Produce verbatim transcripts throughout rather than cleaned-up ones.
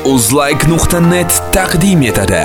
uzlike nuqta net taqdim etadi.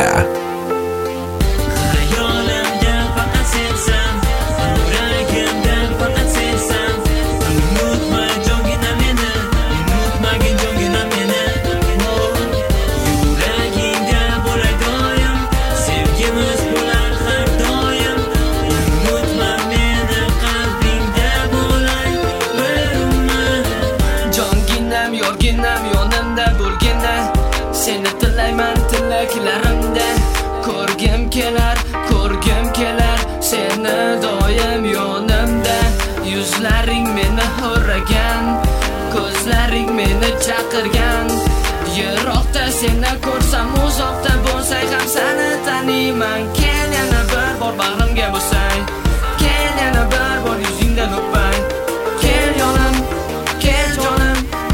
Yorginam yonimda bo'lganda seni tilayman tilaklarimda ko'rgim kelar ko'rgim kelar seni doim yonimda yuzlaring meni hurragan ko'zlaring meni chaqirgan yiroqda seni ko'rsam uzoqda bo'lsang ham seni taniyman kel yana bir bor bag'rimga bo'lsang kel yana bir bor yuzingdan o'pay kel yonim kel jonim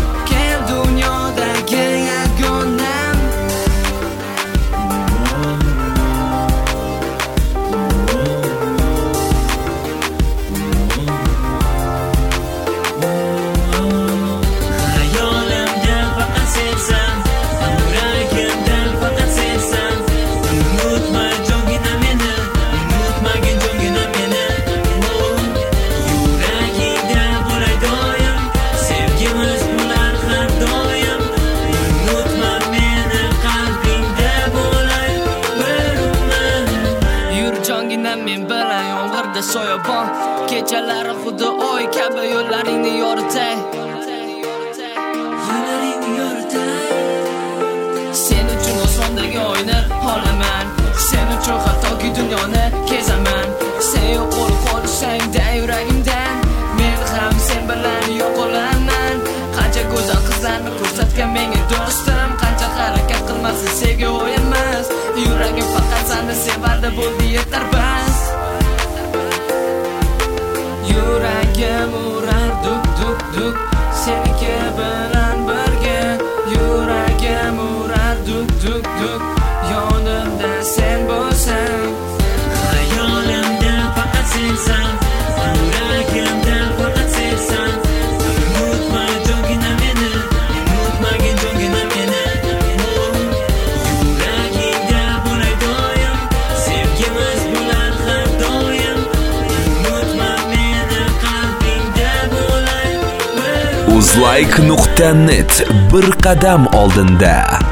men bilan yomg'irda soyabon kechalari xuddi oy kabi yo'llaringni yoritay yo'llaringni yoritay sen uchun osmondagi oyni olaman sen uchun hattoki dunyoni kezaman sen yo'q bo'lib qolsangda yuragimdan men ham sen bilan yo'q bo'laman qancha go'zal qizlarni ko'rsatgan menga do'stim qancha harakat qilmasin sevgi o'yinmas yuragim faqat seni sevardi bo'ldi yetar bas yuragim urar duk duk duk seniki bilan birga yuragim urar duk duk duk yonimda sen bo'lsang hayolimda faqat sensan yuragimda faqat sensan unutma jongina meni unutmagin jongina meni yuragingda bo'lay doim sevgimiz bo'lar har doim unutma meni qalbingda bo'lay uzlike nuqta net bir qadam oldinda.